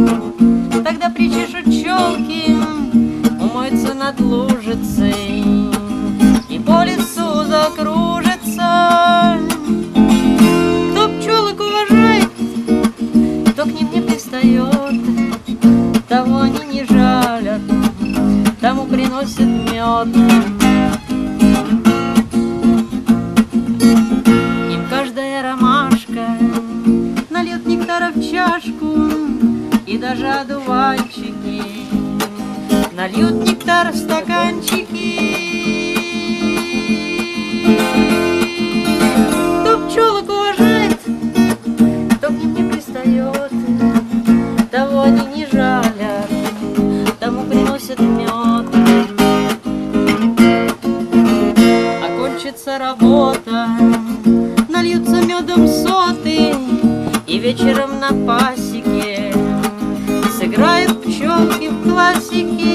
Тогда причешут челки, умоются над лужицей и по лесу закружится. Кто пчелок уважает, кто к ним не пристает, того они не жалят, тому приносят мед. Им каждая ромашка нальет нектара в чашку, и даже одуванчики нальют нектар в стаканчики. Кто пчелок уважает, кто к ним не пристает, того они не жалят, тому приносят мед. Окончится работа, нальются медом соты, и вечером на пасеке сыграют пчелки в классики.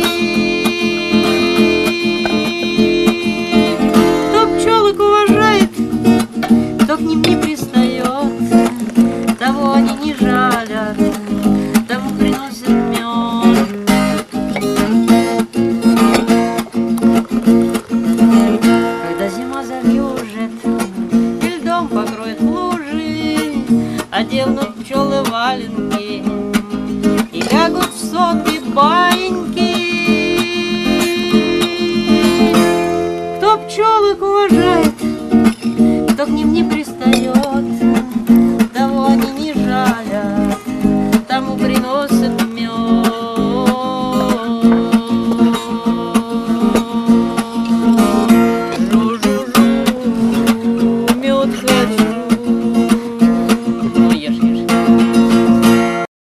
Кто пчелок уважает, кто к ним не пристает, того они не жалят, тому приносят мед. Когда зима завьюжит и льдом покроет лужи, оденут пчелы валенки и лягут в соты баиньки. Кто пчелок уважает, кто к ним не